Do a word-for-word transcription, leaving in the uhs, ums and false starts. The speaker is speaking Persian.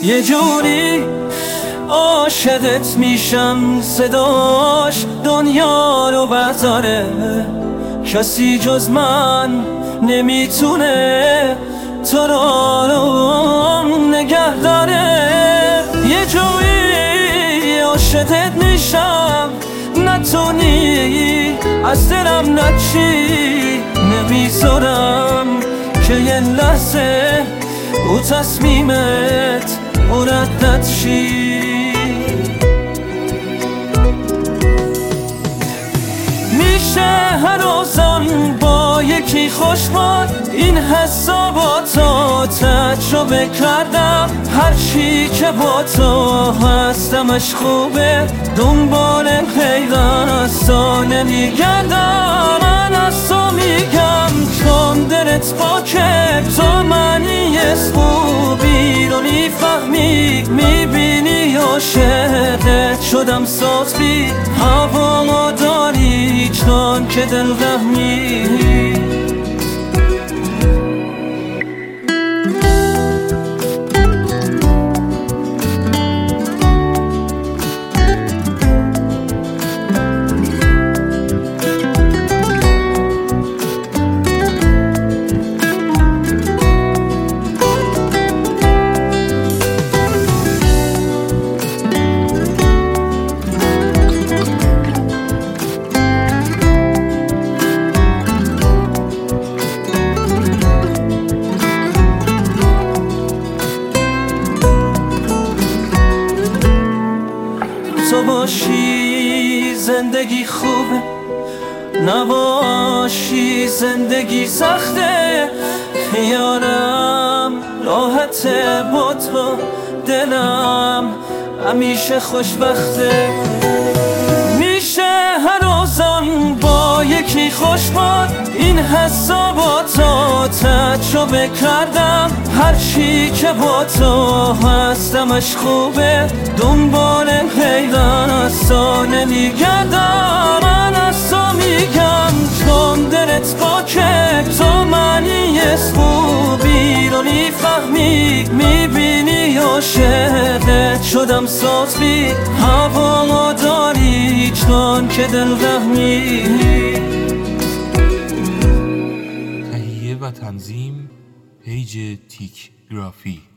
یه جوری عاشقت میشم صداش دنیا رو برداره، کسی جز من نمیتونه تو رو نگه داره. یه جوری عاشقت میشم نتونی از دلم نچی، نمیذارم که یه لحظه او تصمیمت مردد شی. میشه هر روزم با یکی خوشباد این حساباتو تجربه کردم، هرچی که با تو هستمش خوبه، دنبال پیوستا نمیگردم. من از تو میگم چون دلت پاکه، تو معنی خوبی رو میفهمی، میبینی عاشقت شدم ساز بی هوا داری چون که دل رحمی. تو باشی زندگی خوبه، نباشی زندگی سخته. خیالم راحته با تو، دلم همیشه خوشبخته. میشه هر روزم با یکی خوشباد این حساباتو تجربه کردم، هرچی که با تو هستمش خوبه، دنبال پیوستا نمیگردم. من از تو میگم چون دلت پاکه، تو معنی خوبی رو میفهمی، میبینی عاشقت شدم ساز بی هوا داری چون که دل رحمی. تهیه و تنظیم پیج تیک گرافی.